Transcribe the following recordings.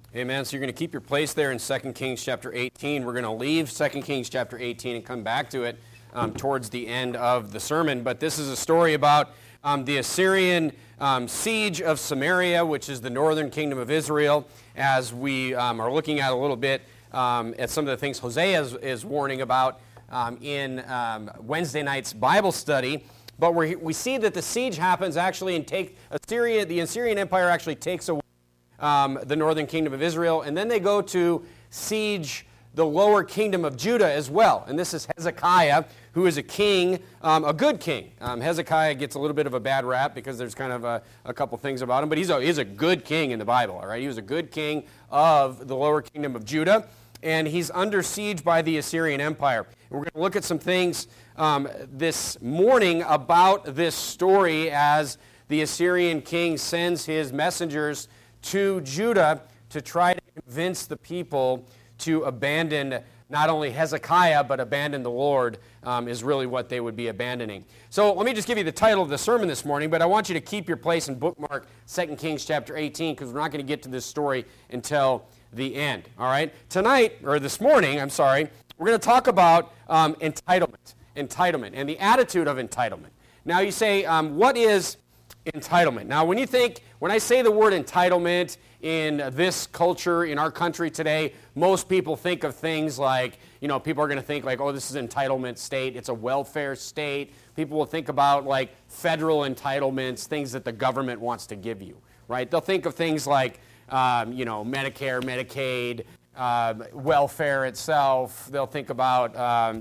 Amen. So you're going to keep your place there in 2 Kings chapter 18. We're going to leave 2 Kings chapter 18 and come back to it towards the end of the sermon. But this is a story about the Assyrian siege of Samaria, which is the northern kingdom of Israel, as we are looking at a little bit at some of the things Hosea is warning about in Wednesday night's Bible study. But we see that the siege happens actually and the Assyrian Empire actually takes away the northern kingdom of Israel, and then they go to siege the lower kingdom of Judah as well. And this is Hezekiah, who is a king, a good king. Hezekiah gets a little bit of a bad rap because there's kind of a couple things about him, but he's a good king in the Bible, all right? He was a good king of the lower kingdom of Judah, and he's under siege by the Assyrian Empire. And we're going to look at some things this morning about this story as the Assyrian king sends his messengers to Judah to try to convince the people to abandon not only Hezekiah, but abandon the Lord is really what they would be abandoning. So let me just give you the title of the sermon this morning, but I want you to keep your place and bookmark 2 Kings chapter 18, because we're not going to get to this story until the end, all right? This morning, we're going to talk about entitlement, and the attitude of entitlement. Now you say, what is entitlement? Now when I say the word entitlement in this culture, in our country today, most people think of things like, people are going to think like, oh, this is an entitlement state, it's a welfare state. People will think about like federal entitlements, things that the government wants to give you, right? They'll think of things like, Medicare, Medicaid, welfare itself. They'll think about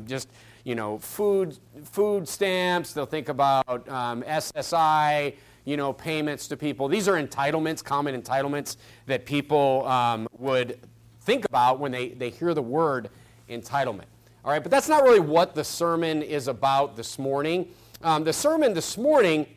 food stamps. They'll think about SSI, payments to people. These are entitlements, common entitlements that people would think about when they hear the word entitlement. All right, but that's not really what the sermon is about this morning. The sermon this morning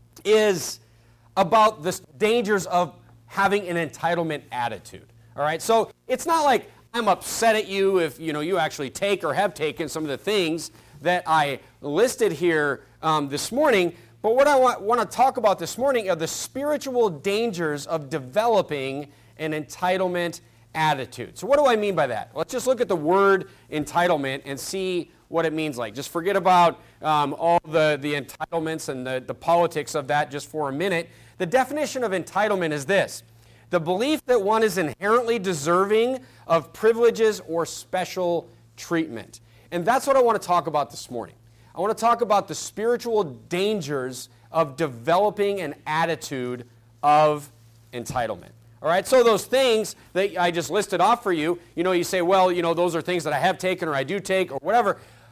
is about the dangers of having an entitlement attitude. All right, so it's not like I'm upset at you if you actually take or have taken some of the things that I listed here this morning. But what I want to talk about this morning are the spiritual dangers of developing an entitlement attitude. So what do I mean by that? Let's just look at the word entitlement and see what it means like. Just forget about all the entitlements and the politics of that just for a minute. The definition of entitlement is this: the belief that one is inherently deserving of privileges or special treatment. And that's what I want to talk about this morning. I want to talk about the spiritual dangers of developing an attitude of entitlement. All right, so those things that I just listed off for you, you say, well, those are things that I have taken or I do take or whatever.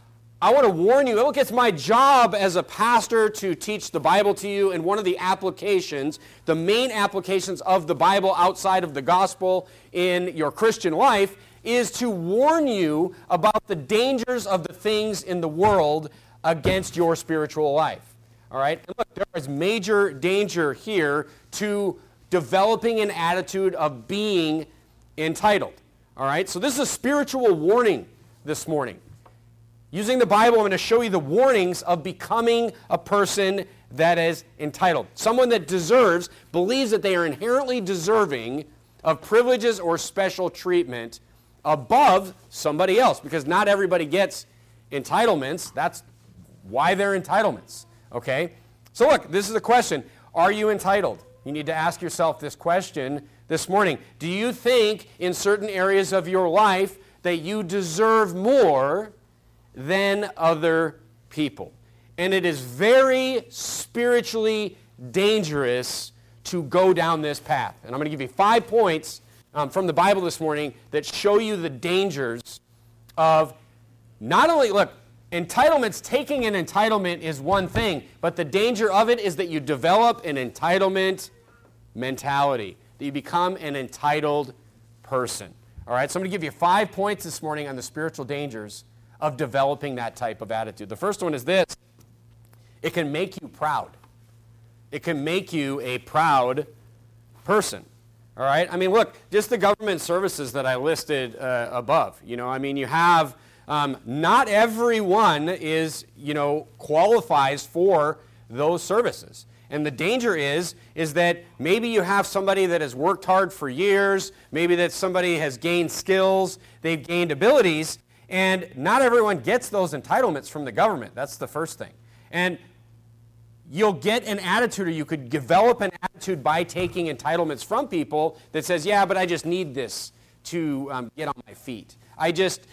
I want to warn you, look, it's my job as a pastor to teach the Bible to you, and one of the applications, the main applications of the Bible outside of the gospel in your Christian life, is to warn you about the dangers of the things in the world against your spiritual life. All right? And look, there is major danger here to developing an attitude of being entitled. All right? So this is a spiritual warning this morning. Using the Bible, I'm going to show you the warnings of becoming a person that is entitled. Someone that believes that they are inherently deserving of privileges or special treatment above somebody else, because not everybody gets entitlements. That's why they're entitlements, okay? So look, this is a question. Are you entitled? You need to ask yourself this question this morning. Do you think in certain areas of your life that you deserve more than other people? And it is very spiritually dangerous to go down this path. And I'm going to give you 5 points from the Bible this morning that show you the dangers of not only, look, entitlements, taking an entitlement is one thing, but the danger of it is that you develop an entitlement mentality, that you become an entitled person. All right, so I'm going to give you 5 points this morning on the spiritual dangers of developing that type of attitude. The first one is this: it can make you proud. It can make you a proud person. All right? I mean, look, just the government services that I listed above. You have, not everyone qualifies for those services. And the danger is that maybe you have somebody that has worked hard for years, maybe that somebody has gained skills, they've gained abilities, and not everyone gets those entitlements from the government. That's the first thing. And you'll get an attitude, or you could develop an attitude by taking entitlements from people that says, yeah, but I just need this to get on my feet. I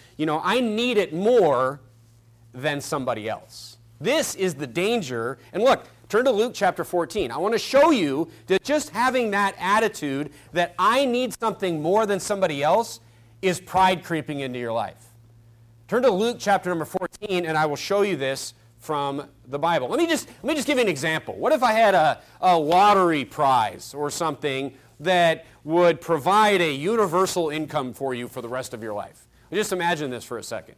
need it more than somebody else. This is the danger. And look, turn to Luke chapter 14. I want to show you that just having that attitude that I need something more than somebody else is pride creeping into your life. Turn to Luke chapter number 14, and I will show you this from the Bible. Let me just give you an example. What if I had a lottery prize or something that would provide a universal income for you for the rest of your life? Just imagine this for a second.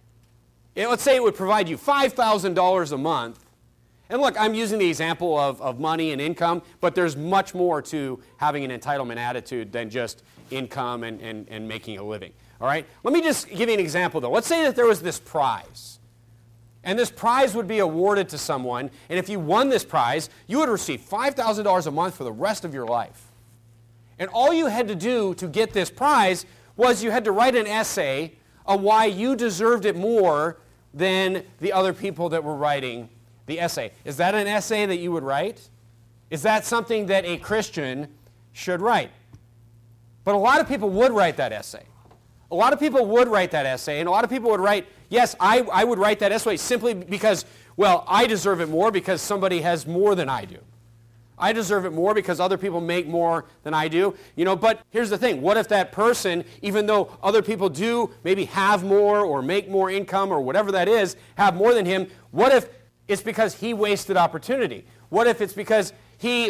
Let's say it would provide you $5,000 a month. And look, I'm using the example of money and income, but there's much more to having an entitlement attitude than just income and making a living. All right? Let me just give you an example, though. Let's say that there was this prize. And this prize would be awarded to someone, and if you won this prize, you would receive $5,000 a month for the rest of your life. And all you had to do to get this prize was you had to write an essay on why you deserved it more than the other people that were writing the essay. Is that an essay that you would write? Is that something that a Christian should write? But a lot of people would write that essay. A lot of people would write that essay, and a lot of people would write, yes, I would write that essay simply because, well, I deserve it more because somebody has more than I do. I deserve it more because other people make more than I do. But here's the thing. What if that person, even though other people do maybe have more or make more income or whatever that is, have more than him, what if it's because he wasted opportunity? What if it's because he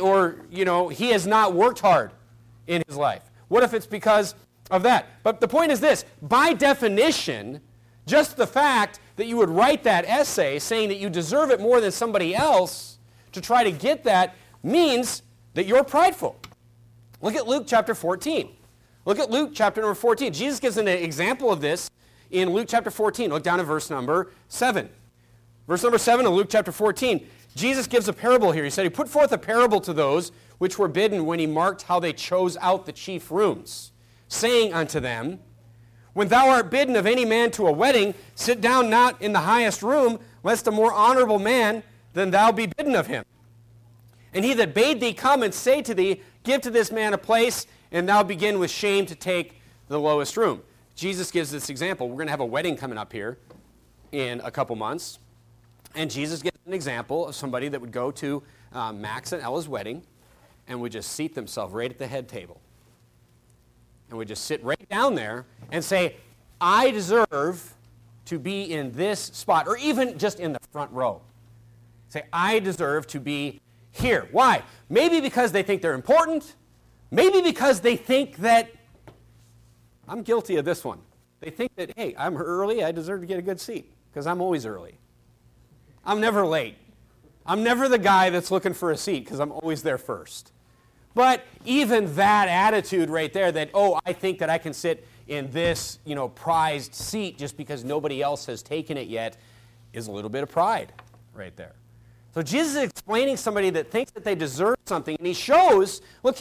has not worked hard in his life? What if it's because of that? But the point is this. By definition, just the fact that you would write that essay saying that you deserve it more than somebody else to try to get that means that you're prideful. Look at Luke chapter 14. Look at Luke chapter number 14. Jesus gives an example of this in Luke chapter 14. Look down at verse number 7. Verse number 7 of Luke chapter 14. Jesus gives a parable here. He said, he put forth a parable to those which were bidden when he marked how they chose out the chief rooms, saying unto them, when thou art bidden of any man to a wedding, sit down not in the highest room, lest a more honorable man than thou be bidden of him. And he that bade thee come and say to thee, give to this man a place, and thou begin with shame to take the lowest room. Jesus gives this example. We're going to have a wedding coming up here in a couple months. And Jesus gives an example of somebody that would go to Max and Ella's wedding and would just seat themselves right at the head table. And would just sit right down there and say, I deserve to be in this spot, or even just in the front row. Say, I deserve to be here. Why? Maybe because they think they're important. Maybe because they think that, I'm guilty of this one. They think that, hey, I'm early, I deserve to get a good seat, because I'm always early. I'm never late. I'm never the guy that's looking for a seat, because I'm always there first. But even that attitude right there that, oh, I think that I can sit in this, prized seat just because nobody else has taken it yet, is a little bit of pride right there. So Jesus is explaining somebody that thinks that they deserve something, and he shows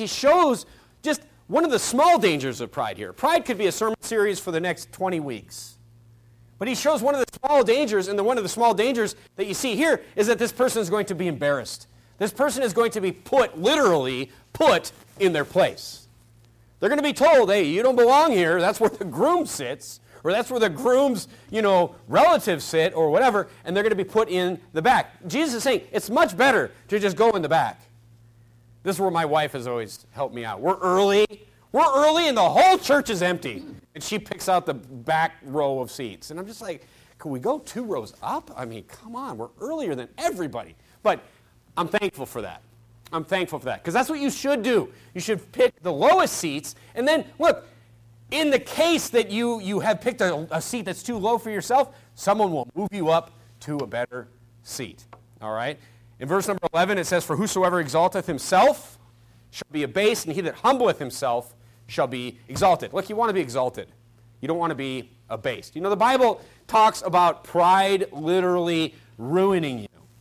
just one of the small dangers of pride here. Pride could be a sermon series for the next 20 weeks. But he shows one of the small dangers, and one of the small dangers that you see here is that this person is going to be embarrassed. This person is going to be literally put in their place. They're going to be told, hey, you don't belong here. That's where the groom sits. Or that's where the groom's, relatives sit, or whatever, and they're going to be put in the back. Jesus is saying it's much better to just go in the back. This is where my wife has always helped me out. We're early, and the whole church is empty. And she picks out the back row of seats. And I'm just like, can we go 2 rows up? I mean, come on, we're earlier than everybody. But I'm thankful for that. Because that's what you should do. You should pick the lowest seats, and then, look, in the case that you have picked a seat that's too low for yourself, someone will move you up to a better seat. All right? In verse number 11, it says, for whosoever exalteth himself shall be abased, and he that humbleth himself shall be exalted. Look, you want to be exalted. You don't want to be abased. The Bible talks about pride literally ruining you.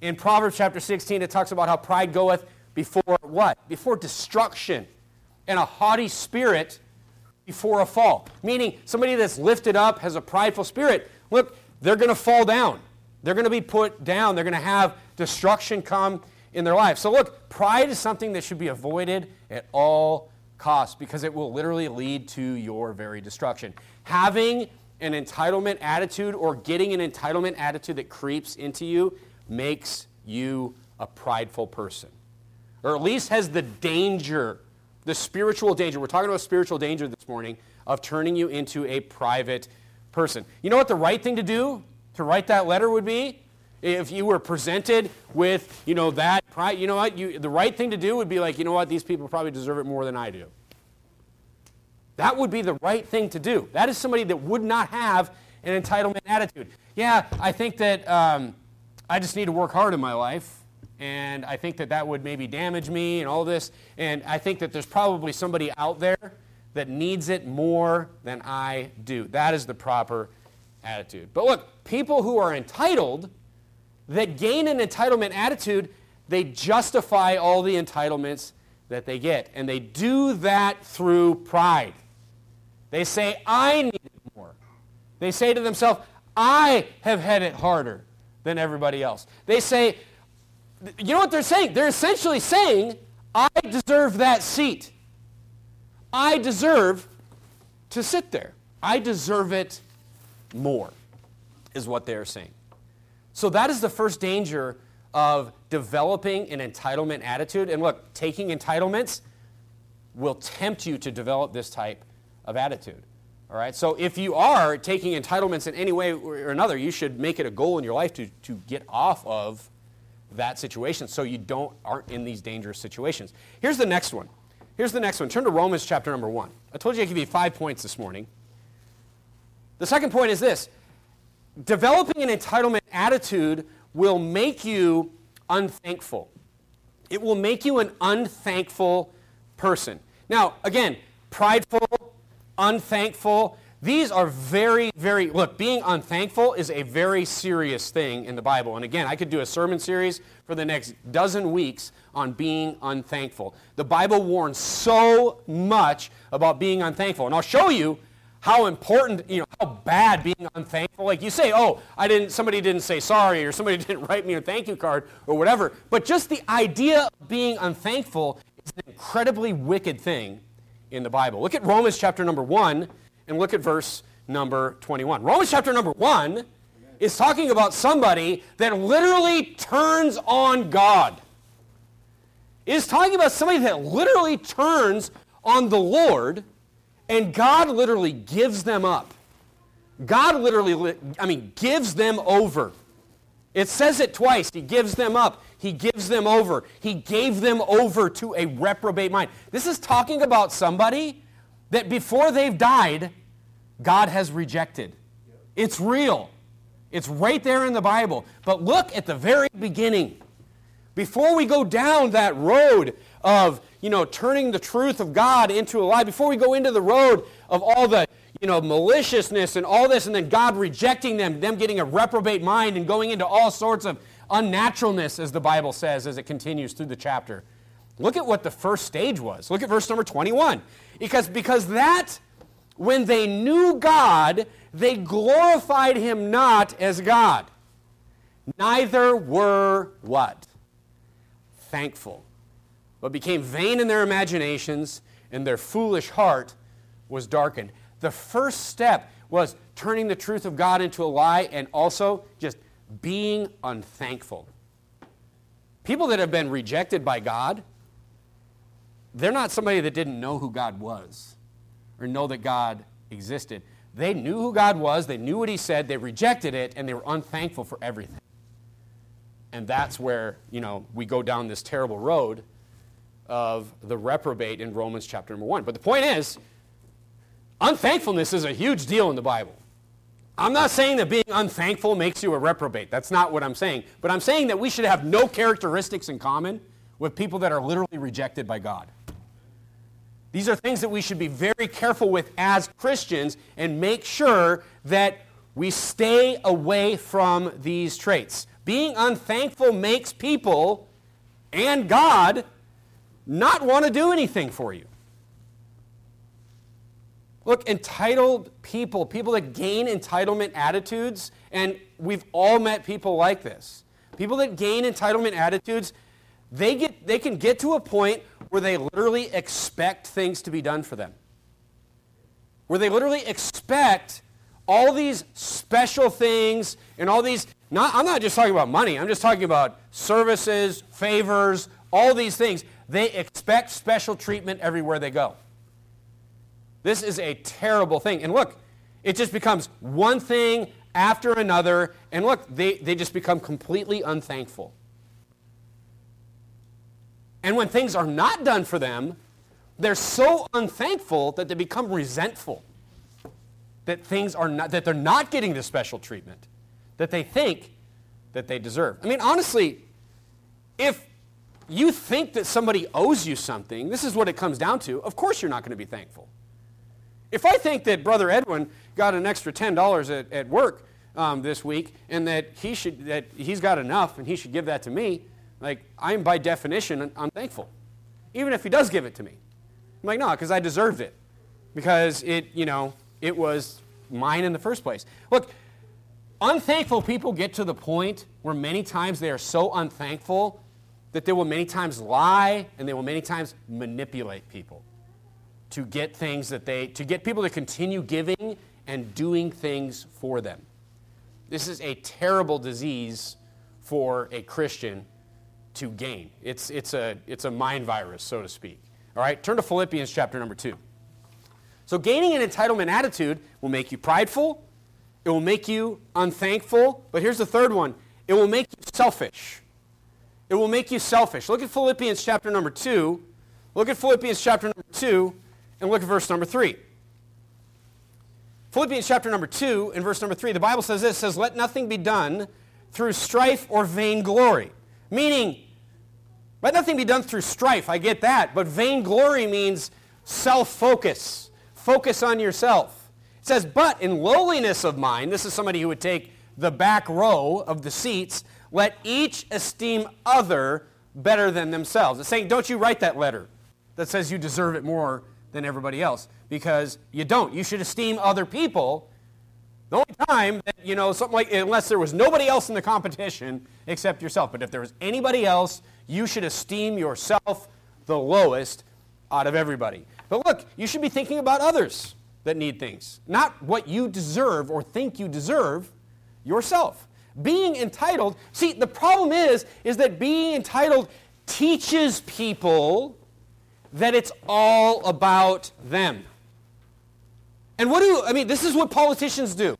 In Proverbs chapter 16, it talks about how pride goeth before what? Before destruction, and a haughty spirit before a fall. Meaning somebody that's lifted up, has a prideful spirit, look, they're going to fall down. They're going to be put down. They're going to have destruction come in their life. So look, pride is something that should be avoided at all costs because it will literally lead to your very destruction. Having an entitlement attitude or getting an entitlement attitude that creeps into you makes you a prideful person. Or at least has the danger, the spiritual danger, we're talking about spiritual danger this morning, of turning you into a private person. You know what the right thing to do to write that letter would be? If you were presented with, that pride, you know what? The right thing to do would be like, you know what? These people probably deserve it more than I do. That would be the right thing to do. That is somebody that would not have an entitlement attitude. Yeah, I think that I just need to work hard in my life, and I think that that would maybe damage me and all this, and I think that there's probably somebody out there that needs it more than I do. That is the proper attitude. But look, people who are entitled, that gain an entitlement attitude, they justify all the entitlements that they get, and they do that through pride. They say, I need it more. They say to themselves, I have had it harder than everybody else. They say, you know what they're saying? They're essentially saying, I deserve that seat. I deserve to sit there. I deserve it more, is what they're saying. So that is the first danger of developing an entitlement attitude. And look, taking entitlements will tempt you to develop this type of attitude. All right? So if you are taking entitlements in any way or another, you should make it a goal in your life to get off of that situation so you aren't in these dangerous situations. Here's the next one. Turn to Romans chapter number 1. I told you I'd give you 5 points this morning. The second point is this. Developing an entitlement attitude will make you unthankful. It will make you an unthankful person. Now, again, prideful, unthankful, these are very, very, look, being unthankful is a very serious thing in the Bible. And again, I could do a sermon series for the next dozen weeks on being unthankful. The Bible warns so much about being unthankful. And I'll show you how important, how bad being unthankful. Like you say, somebody didn't say sorry, or somebody didn't write me a thank you card, or whatever. But just the idea of being unthankful is an incredibly wicked thing in the Bible. Look at Romans chapter number 1, and look at verse number 21. Romans chapter number 1 is talking about somebody that literally turns on God. It is talking about somebody that literally turns on the Lord, and God literally gives them up. God literally, gives them over. It says it twice. He gives them up. He gives them over. He gave them over to a reprobate mind. This is talking about somebody that before they've died, God has rejected. It's real. It's right there in the Bible. But look at the very beginning. Before we go down that road of, turning the truth of God into a lie, before we go into the road of all the, maliciousness and all this, and then God rejecting them getting a reprobate mind and going into all sorts of unnaturalness, as the Bible says, as it continues through the chapter. Look at what the first stage was. Look at verse number 21. Because that, when they knew God, they glorified him not as God. Neither were what? Thankful. But became vain in their imaginations, and their foolish heart was darkened. The first step was turning the truth of God into a lie, and also just being unthankful. People that have been rejected by God, they're not somebody that didn't know who God was or know that God existed. They knew who God was, they knew what he said, they rejected it, and they were unthankful for everything. And that's where, we go down this terrible road of the reprobate in Romans chapter number 1. But the point is, unthankfulness is a huge deal in the Bible. I'm not saying that being unthankful makes you a reprobate. That's not what I'm saying. But I'm saying that we should have no characteristics in common with people that are literally rejected by God. These are things that we should be very careful with as Christians and make sure that we stay away from these traits. Being unthankful makes people and God not want to do anything for you. Look, entitled people that gain entitlement attitudes, and we've all met people like this. People that gain entitlement attitudes, they can get to a point where they literally expect things to be done for them. Where they literally expect all these special things and all these, I'm not just talking about money, I'm just talking about services, favors, all these things. They expect special treatment everywhere they go. This is a terrible thing. And look, it just becomes one thing after another, and look, they just become completely unthankful. And when things are not done for them, they're so unthankful that they become resentful. That they're not getting the special treatment that they think that they deserve. I mean, honestly, if you think that somebody owes you something, this is what it comes down to, of course you're not going to be thankful. If I think that Brother Edwin got an extra $10 at work this week and that he's got enough and he should give that to me, like, I'm by definition unthankful. Even if he does give it to me. I'm like, no, because I deserved it. Because it was mine in the first place. Look, unthankful people get to the point where many times they are so unthankful that they will many times lie and they will many times manipulate people to get people to continue giving and doing things for them. This is a terrible disease for a Christian to gain. It's a mind virus, so to speak. All right, turn to Philippians chapter number 2. So gaining an entitlement attitude will make you prideful, it will make you unthankful, but here's the third one, it will make you selfish. It will make you selfish. Look at Philippians chapter number 2. Look at Philippians chapter number 2 and look at verse number 3. Philippians chapter number 2 and verse number 3, the Bible says this, says, let nothing be done through strife or vainglory. Meaning, let nothing be done through strife, I get that, but vainglory means self-focus. Focus on yourself. It says, but in lowliness of mind, this is somebody who would take the back row of the seats, let each esteem other better than themselves. It's saying, don't you write that letter that says you deserve it more than everybody else, because you don't. You should esteem other people. The only time that, something like, unless there was nobody else in the competition except yourself, but if there was anybody else, you should esteem yourself the lowest out of everybody. But look, you should be thinking about others that need things, not what you deserve or think you deserve yourself. Being entitled, see, the problem is that being entitled teaches people that it's all about them. And this is what politicians do.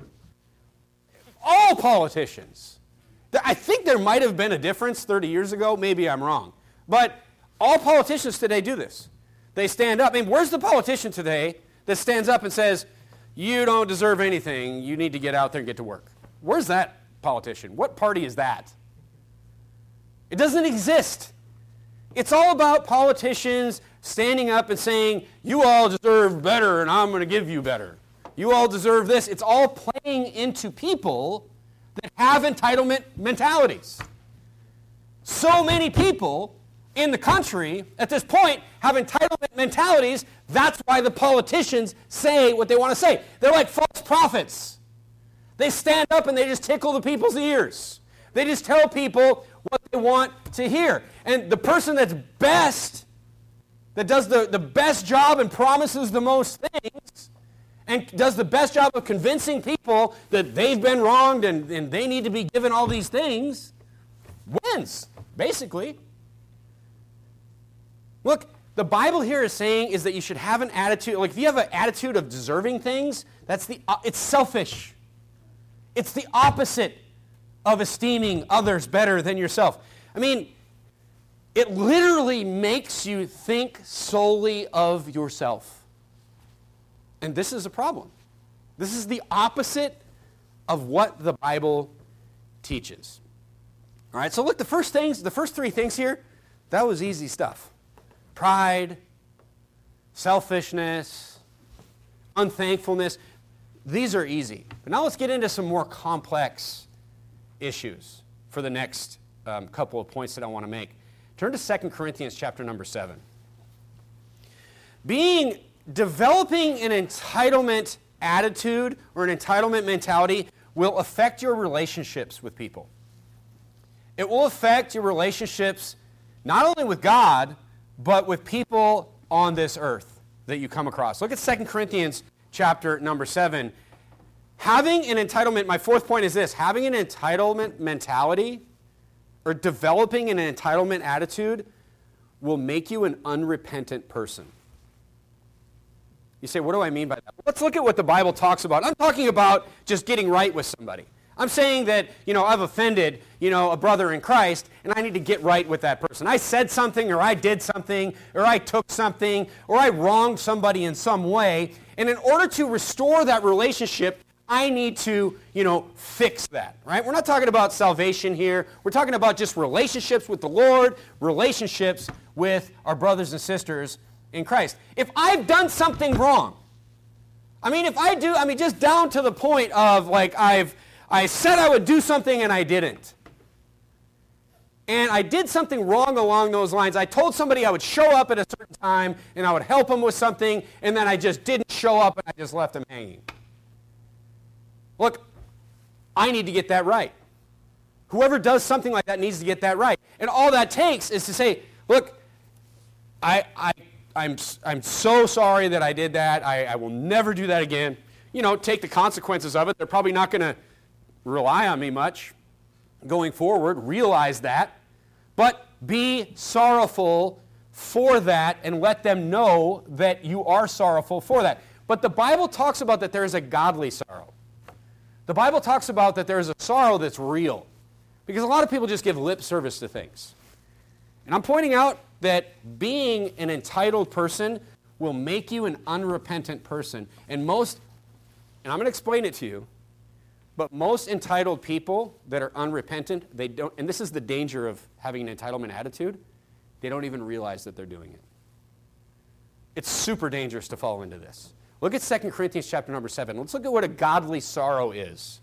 All politicians. I think there might have been a difference 30 years ago. Maybe I'm wrong. But all politicians today do this. They stand up. Where's the politician today that stands up and says, you don't deserve anything. You need to get out there and get to work? Where's that politician? What party is that? It doesn't exist. It's all about politicians standing up and saying, you all deserve better and I'm going to give you better. You all deserve this. It's all playing into people that have entitlement mentalities. So many people in the country at this point have entitlement mentalities. That's why the politicians say what they want to say. They're like false prophets. They stand up and they just tickle the people's ears. They just tell people what they want to hear. And the person that's best, that does the best job and promises the most things, and does the best job of convincing people that they've been wronged and they need to be given all these things, wins, basically. Look, the Bible here is saying is that you should have an attitude, like if you have an attitude of deserving things, it's selfish. It's the opposite of esteeming others better than yourself. It literally makes you think solely of yourself. And this is a problem. This is the opposite of what the Bible teaches. All right, so look, the first three things here, that was easy stuff. Pride, selfishness, unthankfulness. These are easy. But now let's get into some more complex issues. for the next couple of points that I want to make. Turn to 2 Corinthians chapter number 7. Developing an entitlement attitude or an entitlement mentality will affect your relationships with people. It will affect your relationships not only with God, but with people on this earth that you come across. Look at 2 Corinthians chapter number 7. Having an entitlement, my fourth point is this, having an entitlement mentality or developing an entitlement attitude will make you an unrepentant person. You say, what do I mean by that? Let's look at what the Bible talks about. I'm talking about just getting right with somebody. I'm saying that, I've offended, a brother in Christ, and I need to get right with that person. I said something, or I did something, or I took something, or I wronged somebody in some way, and in order to restore that relationship, I need to, fix that, right? We're not talking about salvation here. We're talking about just relationships with the Lord, relationships with our brothers and sisters in Christ. If I've done something wrong, just down to the point of, I said I would do something and I didn't. And I did something wrong along those lines. I told somebody I would show up at a certain time and I would help them with something, and then I just didn't show up and I just left them hanging. Look, I need to get that right. Whoever does something like that needs to get that right. And all that takes is to say, look, I'm so sorry that I did that. I will never do that again. Take the consequences of it. They're probably not going to rely on me much going forward. Realize that. But be sorrowful for that and let them know that you are sorrowful for that. But the Bible talks about that there is a godly sorrow. The Bible talks about that there is a sorrow that's real. Because a lot of people just give lip service to things. And I'm pointing out that being an entitled person will make you an unrepentant person. And I'm going to explain it to you, but most entitled people that are unrepentant, they don't, and this is the danger of having an entitlement attitude, they don't even realize that they're doing it. It's super dangerous to fall into this. Look at 2 Corinthians chapter number 7. Let's look at what a godly sorrow is.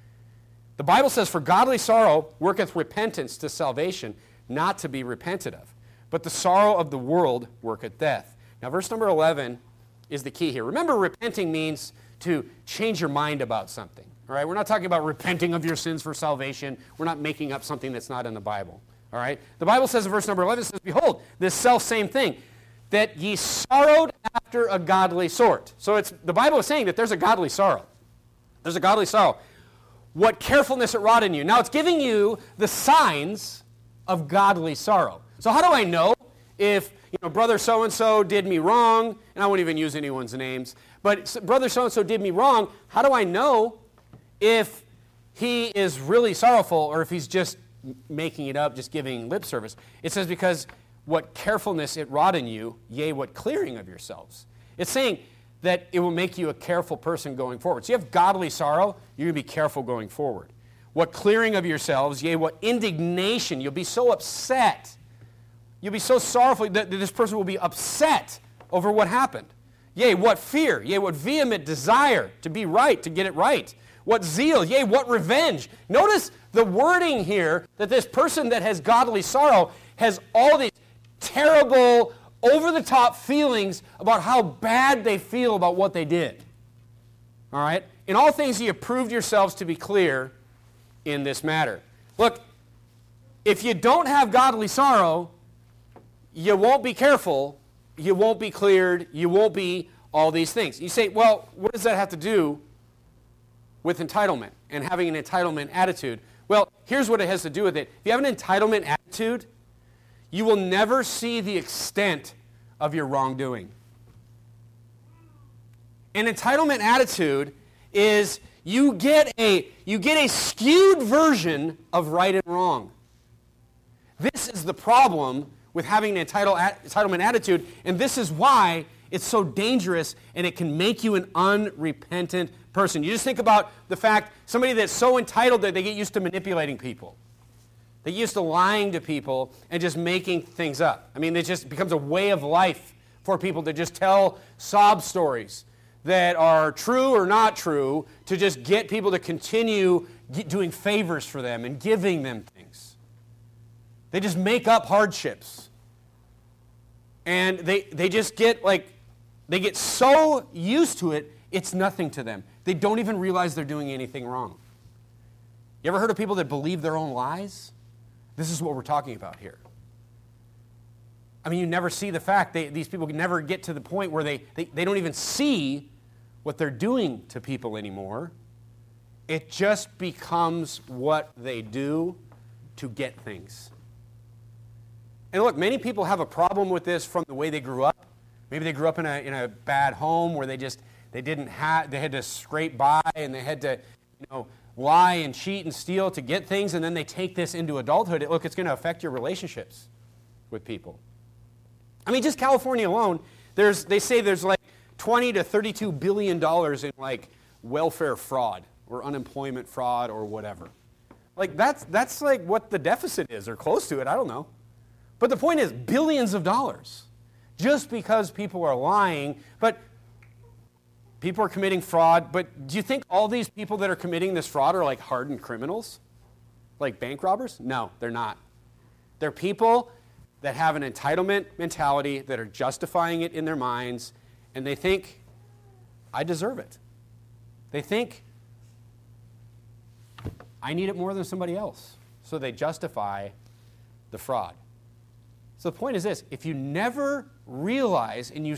The Bible says, "For godly sorrow worketh repentance to salvation, not to be repented of. But the sorrow of the world worketh death." Now, verse number 11 is the key here. Remember, repenting means to change your mind about something. All right? We're not talking about repenting of your sins for salvation. We're not making up something that's not in the Bible. All right? The Bible says in verse number 11, it says, "Behold, this self-same thing, that ye sorrowed after a godly sort." So the Bible is saying that there's a godly sorrow. There's a godly sorrow. "What carefulness it wrought in you." Now, it's giving you the signs of godly sorrow. So how do I know if, brother so-and-so did me wrong, and I won't even use anyone's names, but brother so-and-so did me wrong, how do I know if he is really sorrowful or if he's just making it up, just giving lip service? It says, "Because what carefulness it wrought in you, yea, what clearing of yourselves." It's saying that it will make you a careful person going forward. So you have godly sorrow, you're going to be careful going forward. "What clearing of yourselves, yea, what indignation." You'll be so upset. You'll be so sorrowful that this person will be upset over what happened. "Yea, what fear, yea, what vehement desire to be right, to get it right. What zeal, yea, what revenge." Notice the wording here that this person that has godly sorrow has all these terrible, over-the-top feelings about how bad they feel about what they did. All right? "In all things ye have proved yourselves to be clear in this matter." Look, if you don't have godly sorrow, you won't be careful, you won't be cleared, you won't be all these things. You say, well, what does that have to do with entitlement and having an entitlement attitude? Well, here's what it has to do with it. If you have an entitlement attitude, you will never see the extent of your wrongdoing. An entitlement attitude is you get a skewed version of right and wrong. This is the problem with having an entitlement attitude, and this is why it's so dangerous and it can make you an unrepentant person. You just think about the fact somebody that's so entitled that they get used to manipulating people. They get used to lying to people and just making things up. It just becomes a way of life for people to just tell sob stories that are true or not true to just get people to continue doing favors for them and giving them things. They just make up hardships. And they just get they get so used to it, it's nothing to them. They don't even realize they're doing anything wrong. You ever heard of people that believe their own lies? This is what we're talking about here. I mean, you never see the fact. These people never get to the point where they don't even see what they're doing to people anymore. It just becomes what they do to get things. And look, many people have a problem with this from the way they grew up. Maybe they grew up in a bad home where they had to scrape by and they had to, lie and cheat and steal to get things, and then they take this into adulthood. Look, it's going to affect your relationships with people. I mean, just California alone, they say there's like $20 to $32 billion in welfare fraud or unemployment fraud or whatever. That's like what the deficit is, or close to it, I don't know. But the point is, billions of dollars, just because people are lying, but people are committing fraud. But do you think all these people that are committing this fraud are like hardened criminals? Like bank robbers? No, they're not. They're people that have an entitlement mentality, that are justifying it in their minds, and they think, I deserve it. They think, I need it more than somebody else. So they justify the fraud. So the point is this: if you never realize and you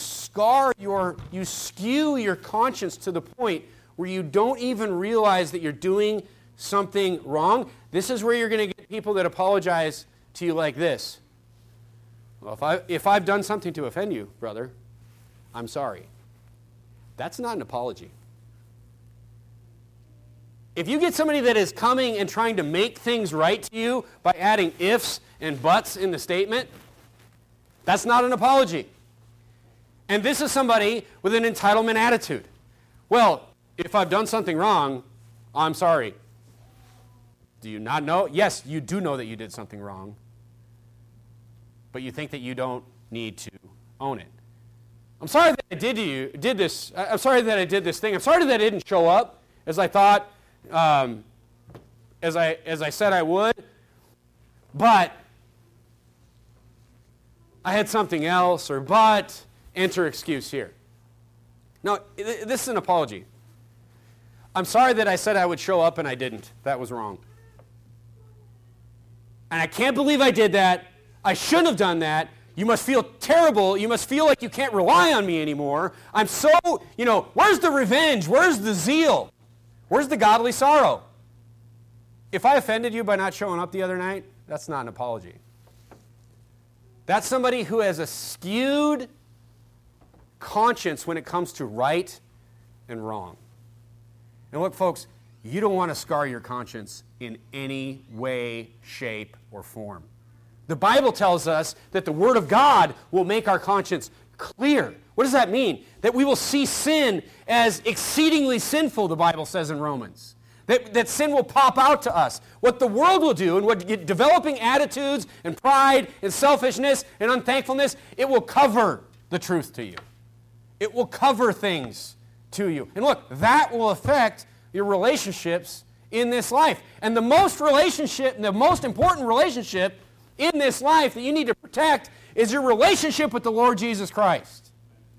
skew your conscience to the point where you don't even realize that you're doing something wrong, this is where you're going to get people that apologize to you like this. Well, if I've done something to offend you, brother, I'm sorry. That's not an apology. If you get somebody that is coming and trying to make things right to you by adding ifs and buts in the statement, that's not an apology. And this is somebody with an entitlement attitude. Well, if I've done something wrong, I'm sorry. Do you not know? Yes, you do know that you did something wrong. But you think that you don't need to own it. I'm sorry that I did this. I'm sorry that I did this thing. I'm sorry that I didn't show up as I thought, as I said I would. But I had something else, or but, enter excuse here. No, this is an apology. I'm sorry that I said I would show up and I didn't. That was wrong. And I can't believe I did that. I shouldn't have done that. You must feel terrible. You must feel like you can't rely on me anymore. I'm so, where's the revenge? Where's the zeal? Where's the godly sorrow? If I offended you by not showing up the other night, that's not an apology. That's somebody who has a skewed conscience when it comes to right and wrong. And look, folks, you don't want to scar your conscience in any way, shape, or form. The Bible tells us that the Word of God will make our conscience clear. What does that mean? That we will see sin as exceedingly sinful, the Bible says in Romans. That sin will pop out to us. What the world will do, and what developing attitudes and pride and selfishness and unthankfulness, it will cover the truth to you. It will cover things to you. And look, that will affect your relationships in this life. And the most important relationship in this life that you need to protect is your relationship with the Lord Jesus Christ.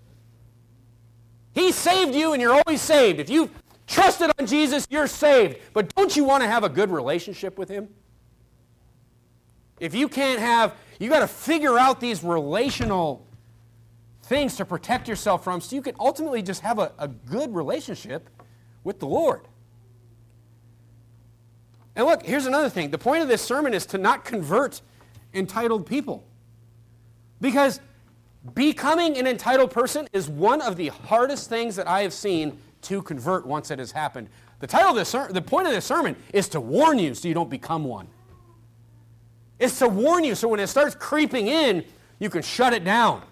He saved you and you're always saved. If you've trusted on Jesus, you're saved. But don't you want to have a good relationship with Him? If you can't have, you got to figure out these relational things to protect yourself from so you can ultimately just have a good relationship with the Lord. And look, here's another thing. The point of this sermon is to not convert entitled people. Because becoming an entitled person is one of the hardest things that I have seen to convert once it has happened. The point of this sermon is to warn you so you don't become one. It's to warn you so when it starts creeping in, you can shut it down.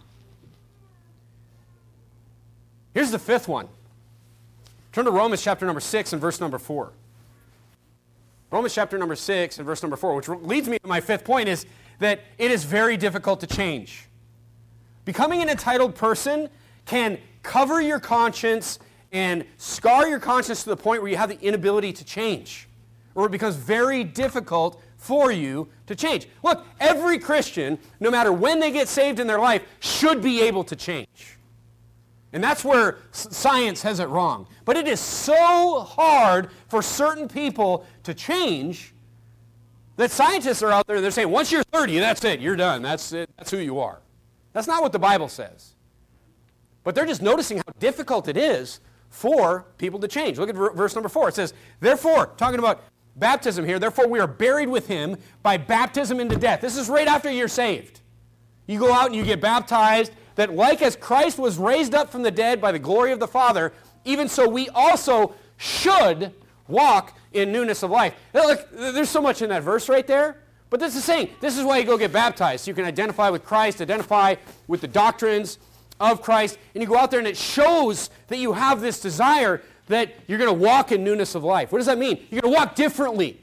Here's the fifth one. Turn to Romans chapter number 6 and verse number 4. Romans chapter number 6 and verse number 4, which leads me to my fifth point, is that it is very difficult to change. Becoming an entitled person can cover your conscience and scar your conscience to the point where you have the inability to change. or it becomes very difficult for you to change. Look, every Christian, no matter when they get saved in their life, should be able to change. And that's where science has it wrong. But it is so hard for certain people to change that scientists are out there and they're saying, once you're 30, that's it, you're done, that's it, that's who you are. That's not what the Bible says. But they're just noticing how difficult it is for people to change. Look at verse number 4. It says, therefore, talking about baptism here, therefore we are buried with him by baptism into death. This is right after you're saved. You go out and you get baptized, that like as Christ was raised up from the dead by the glory of the Father, even so we also should walk in newness of life. Now, look, there's so much in that verse right there, but this is saying, this is why you go get baptized. So you can identify with Christ, identify with the doctrines of Christ, and you go out there and it shows that you have this desire that you're going to walk in newness of life. What does that mean? You're going to walk differently.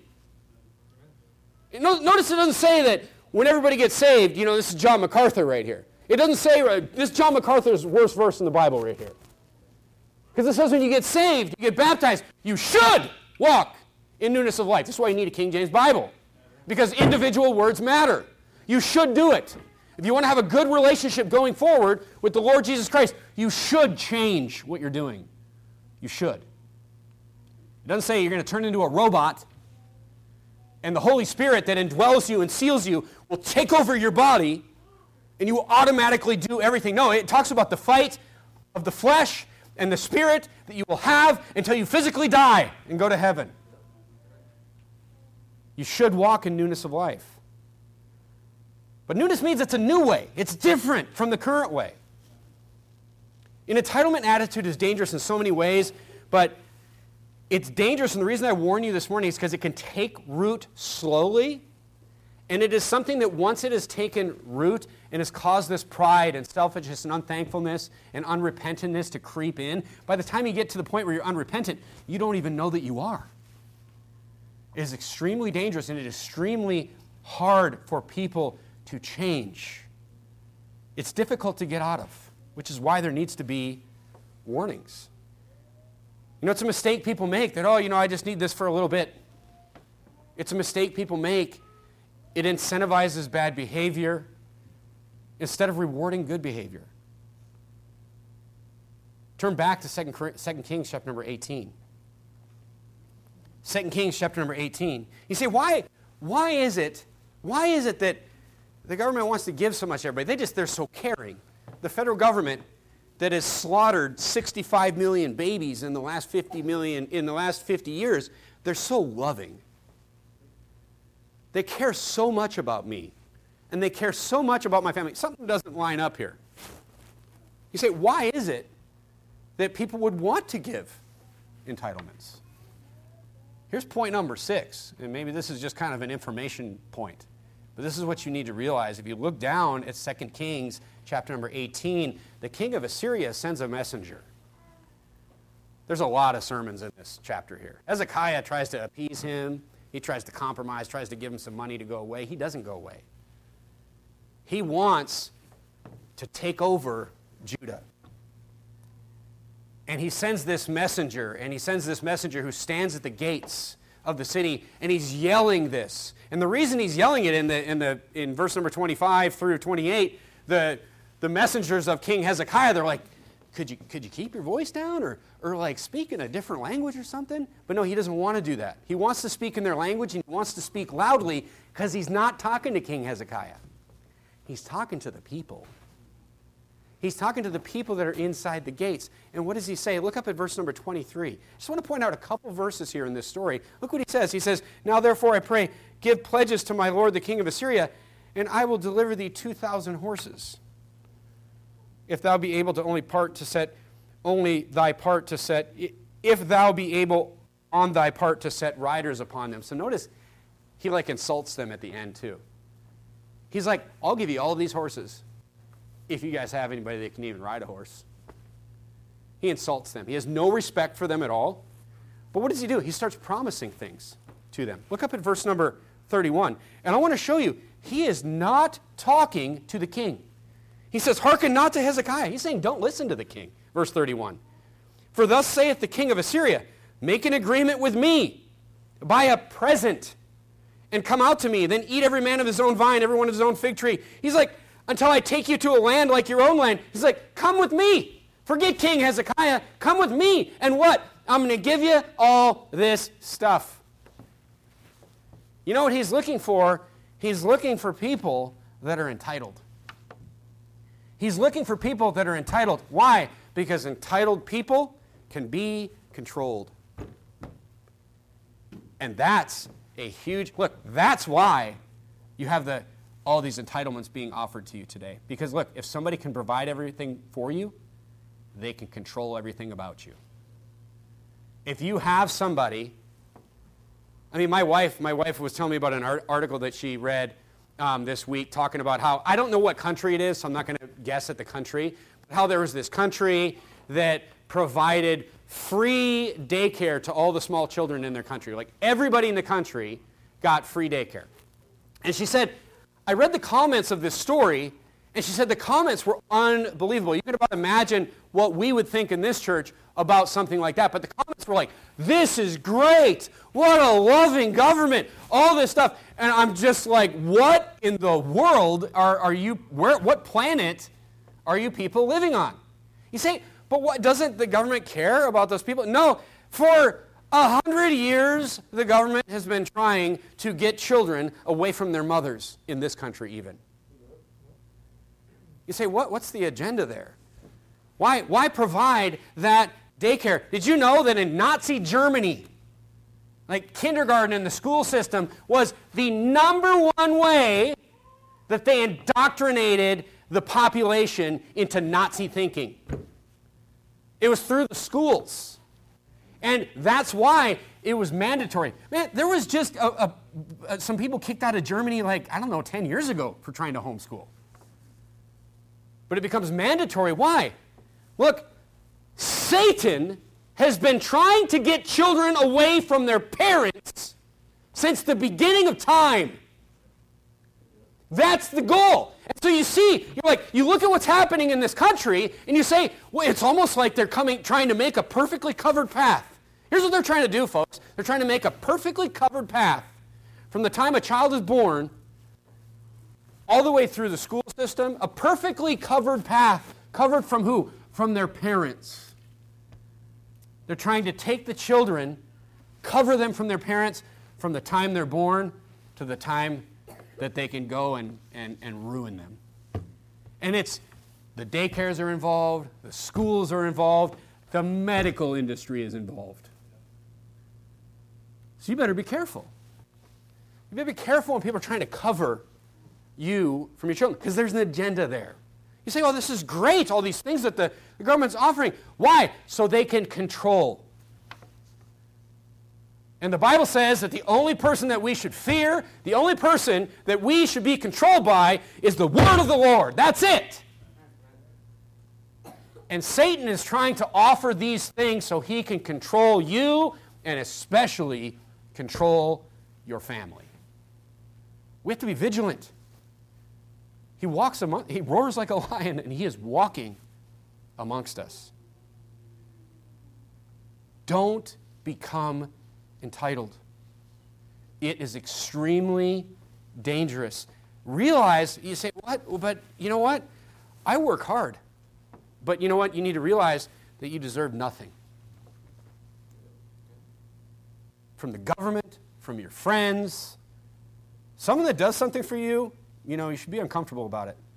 Notice it doesn't say that when everybody gets saved, this is John MacArthur right here. It doesn't say, this is John MacArthur's worst verse in the Bible right here. Because it says when you get saved, you get baptized, you should walk in newness of life. This is why you need a King James Bible. Because individual words matter. You should do it. If you want to have a good relationship going forward with the Lord Jesus Christ, you should change what you're doing. You should. It doesn't say you're going to turn into a robot and the Holy Spirit that indwells you and seals you will take over your body and you will automatically do everything. No, it talks about the fight of the flesh and the spirit that you will have until you physically die and go to heaven. You should walk in newness of life. But newness means it's a new way. It's different from the current way. An entitlement attitude is dangerous in so many ways, but it's dangerous, and the reason I warn you this morning is because it can take root slowly, and it is something that once it has taken root and has caused this pride and selfishness and unthankfulness and unrepentantness to creep in, by the time you get to the point where you're unrepentant, you don't even know that you are. It is extremely dangerous, and it is extremely hard for people to change. It's difficult to get out of, which is why there needs to be warnings. It's a mistake people make that, I just need this for a little bit. It's a mistake people make. It incentivizes bad behavior instead of rewarding good behavior. Turn back to 2 Kings chapter number 18. 2 Kings chapter number 18. You say, why is it that the government wants to give so much to everybody? They're so caring. The federal government that has slaughtered 65 million babies in the last 50 years, they're so loving. They care so much about me, and they care so much about my family. Something doesn't line up here. You say, why is it that people would want to give entitlements? Here's point number 6, and maybe this is just kind of an information point. But this is what you need to realize. If you look down at 2 Kings chapter number 18, the king of Assyria sends a messenger. There's a lot of sermons in this chapter here. Hezekiah tries to appease him. He tries to compromise, tries to give him some money to go away. He doesn't go away. He wants to take over Judah. And he sends this messenger, who stands at the gates of the city, and he's yelling this. And the reason he's yelling it in verse number 25 through 28, the messengers of King Hezekiah, they're like, could you keep your voice down or like speak in a different language or something? But no, he doesn't want to do that. He wants to speak in their language, and he wants to speak loudly because he's not talking to King Hezekiah. He's talking to the people. He's talking to the people that are inside the gates. And what does he say? Look up at verse number 23. I just want to point out a couple verses here in this story. Look what he says. He says, now therefore I pray, give pledges to my lord the king of Assyria, and I will deliver thee 2,000 horses. If thou be able to if thou be able on thy part to set riders upon them. So notice, he insults them at the end too. He's like, I'll give you all of these horses if you guys have anybody that can even ride a horse. He insults them. He has no respect for them at all. But what does he do? He starts promising things to them. Look up at verse number 31. And I want to show you, he is not talking to the king. He says, hearken not to Hezekiah. He's saying, don't listen to the king. Verse 31. For thus saith the king of Assyria, make an agreement with me, buy a present and come out to me. Then eat every man of his own vine, every one of his own fig tree. He's like, until I take you to a land like your own land. He's like, come with me. Forget King Hezekiah. Come with me. And what? I'm going to give you all this stuff. You know what he's looking for? He's looking for people that are entitled. He's looking for people that are entitled. Why? Because entitled people can be controlled. And that's a huge, look, that's why you have all these entitlements being offered to you today. Because look, if somebody can provide everything for you, they can control everything about you. If you have somebody, I mean, my wife was telling me about an article that she read this week talking about how, I don't know what country it is, so I'm not going to guess at the country, but how there was this country that provided free daycare to all the small children in their country. Like everybody in the country got free daycare. And she said, I read the comments of this story, and she said the comments were unbelievable. You could about imagine what we would think in this church about something like that. But the comments were like, this is great. What a loving government. All this stuff. And I'm just like, what in the world are you, what planet are you people living on? You say, but what, doesn't the government care about those people? No. For 100 years, the government has been trying to get children away from their mothers in this country even. You say, what's the agenda there? Why provide that daycare? Did you know that in Nazi Germany, like kindergarten in the school system was the number one way that they indoctrinated the population into Nazi thinking? It was through the schools. And that's why it was mandatory. Man, there was just some people kicked out of Germany 10 years ago for trying to homeschool. But it becomes mandatory. Why? Look, Satan has been trying to get children away from their parents since the beginning of time. That's the goal. And so you see, you look at what's happening in this country, and you say, well, it's almost like they're trying to make a perfectly covered path. Here's what they're trying to do, folks. They're trying to make a perfectly covered path from the time a child is born all the way through the school system, a perfectly covered path. Covered from who? From their parents. They're trying to take the children, cover them from their parents from the time they're born to the time that they can go and ruin them. And it's the daycares are involved, the schools are involved, the medical industry is involved. So you better be careful. You better be careful when people are trying to cover you from your children, because there's an agenda there. You say, oh, this is great, all these things that the government's offering. Why? So they can control. And the Bible says that the only person that we should fear, the only person that we should be controlled by is the word of the Lord. That's it. And Satan is trying to offer these things so he can control you and especially control your family. We have to be vigilant. He roars like a lion, and he is walking amongst us. Don't become entitled. It is extremely dangerous. Realize, you say, what? But you know what? I work hard. But you know what? You need to realize that you deserve nothing. From the government, from your friends. Someone that does something for you, you should be uncomfortable about it.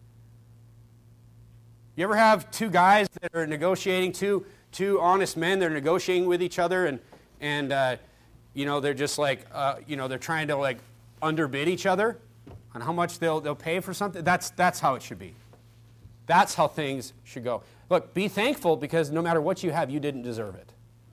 You ever have two guys that are negotiating, two honest men, they're negotiating with each other, and they're just they're trying to underbid each other on how much they'll pay for something? That's how it should be. That's how things should go. Look, be thankful, because no matter what you have, you didn't deserve it.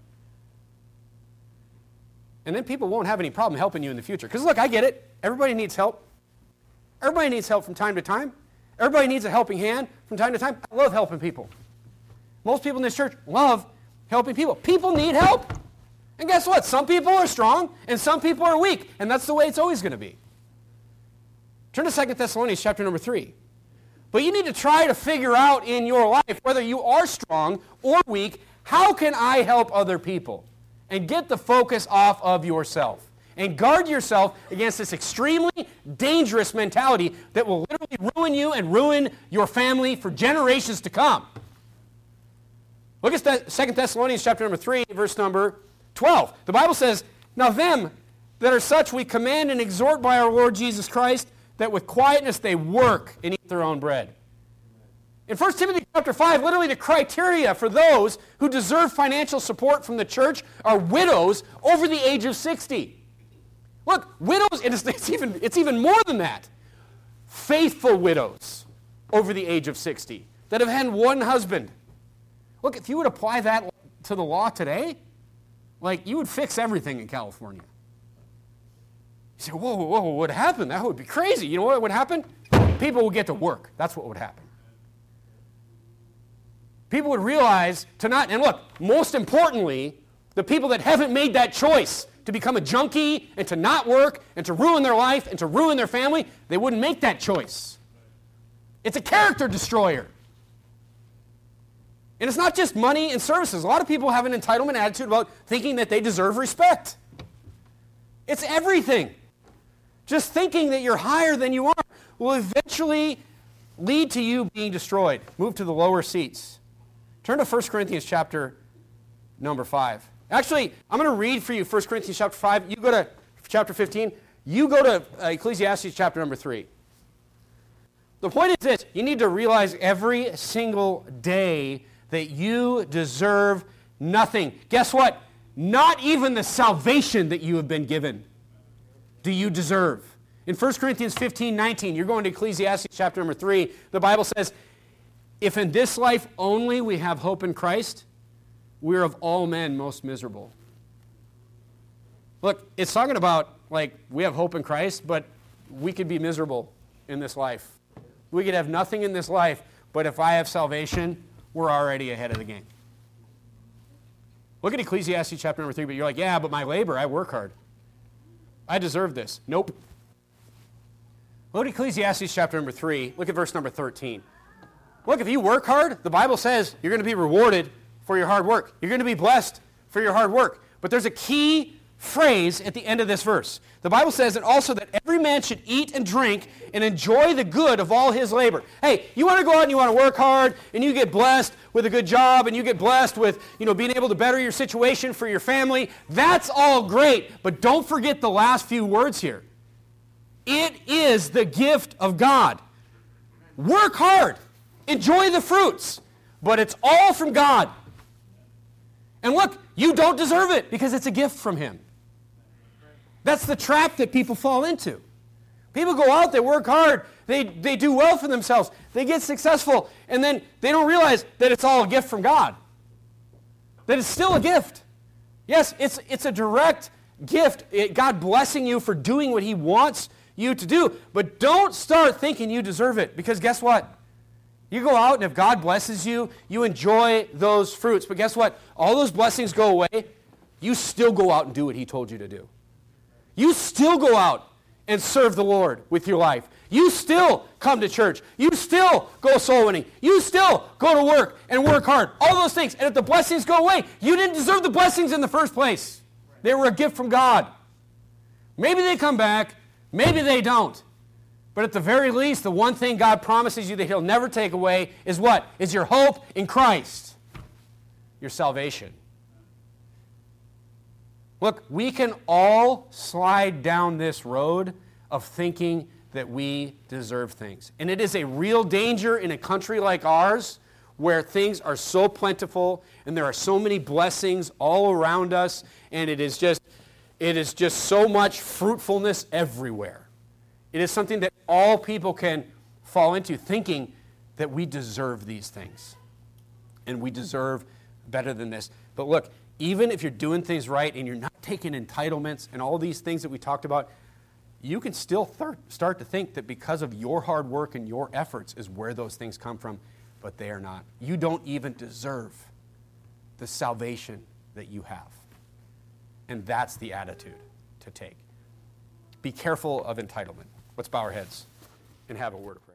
And then people won't have any problem helping you in the future. Because look, I get it. Everybody needs help. Everybody needs help from time to time. Everybody needs a helping hand from time to time. I love helping people. Most people in this church love helping people. People need help. And guess what? Some people are strong and some people are weak. And that's the way it's always going to be. Turn to 2 Thessalonians chapter number 3. But you need to try to figure out in your life whether you are strong or weak. How can I help other people? and get the focus off of yourself. And guard yourself against this extremely dangerous mentality that will literally ruin you and ruin your family for generations to come. Look at 2 Thessalonians chapter number 3, verse number 12. The Bible says, "Now them that are such we command and exhort by our Lord Jesus Christ, that with quietness they work and eat their own bread." In 1 Timothy chapter 5, literally the criteria for those who deserve financial support from the church are widows over the age of 60. Look, widows, and it's even more than that. Faithful widows over the age of 60 that have had one husband. Look, if you would apply that to the law today, like, you would fix everything in California. You say, whoa, what would happen? That would be crazy. You know what would happen? People would get to work. That's what would happen. People would realize to not, and look, most importantly, the people that haven't made that choice to become a junkie and to not work and to ruin their life and to ruin their family, they wouldn't make that choice. It's a character destroyer. And it's not just money and services. A lot of people have an entitlement attitude about thinking that they deserve respect. It's everything. Just thinking that you're higher than you are will eventually lead to you being destroyed. Move to the lower seats. Turn to 1 Corinthians chapter number 5. Actually, I'm going to read for you 1 Corinthians chapter 5. You go to chapter 15. You go to Ecclesiastes chapter number 3. The point is this. You need to realize every single day that you deserve nothing. Guess what? Not even the salvation that you have been given do you deserve. In 1 Corinthians 15:19, you're going to Ecclesiastes chapter number 3, the Bible says, "If in this life only we have hope in Christ, we are of all men most miserable." Look, it's talking about, like, we have hope in Christ, but we could be miserable in this life. We could have nothing in this life, but if I have salvation, we're already ahead of the game. Look at Ecclesiastes chapter number 3, but you're like, yeah, but my labor, I work hard. I deserve this. Nope. Look at Ecclesiastes chapter number 3. Look at verse number 13. Look, if you work hard, the Bible says you're going to be rewarded for your hard work. You're going to be blessed for your hard work. But there's a key phrase at the end of this verse. The Bible says, "And also that every man should eat and drink and enjoy the good of all his labor." Hey, you want to go out and you want to work hard and you get blessed with a good job and you get blessed with, being able to better your situation for your family. That's all great, but don't forget the last few words here. It is the gift of God. Work hard. Enjoy the fruits, but it's all from God. And look, you don't deserve it because it's a gift from Him. That's the trap that people fall into. People go out, they work hard, they do well for themselves, they get successful, and then they don't realize that it's all a gift from God. That it's still a gift. Yes, it's a direct gift, God blessing you for doing what He wants you to do, but don't start thinking you deserve it, because guess what? You go out, and if God blesses you, you enjoy those fruits. But guess what? All those blessings go away. You still go out and do what He told you to do. You still go out and serve the Lord with your life. You still come to church. You still go soul winning. You still go to work and work hard. All those things. And if the blessings go away, you didn't deserve the blessings in the first place. They were a gift from God. Maybe they come back. Maybe they don't. But at the very least, the one thing God promises you that He'll never take away is what? Is your hope in Christ. Your salvation. Look, we can all slide down this road of thinking that we deserve things. And it is a real danger in a country like ours where things are so plentiful and there are so many blessings all around us, and it is just so much fruitfulness everywhere. It is something that all people can fall into, thinking that we deserve these things and we deserve better than this. But look, even if you're doing things right and you're not taking entitlements and all these things that we talked about, you can still start to think that because of your hard work and your efforts is where those things come from, but they are not. You don't even deserve the salvation that you have. And that's the attitude to take. Be careful of entitlement. Let's bow our heads and have a word of prayer.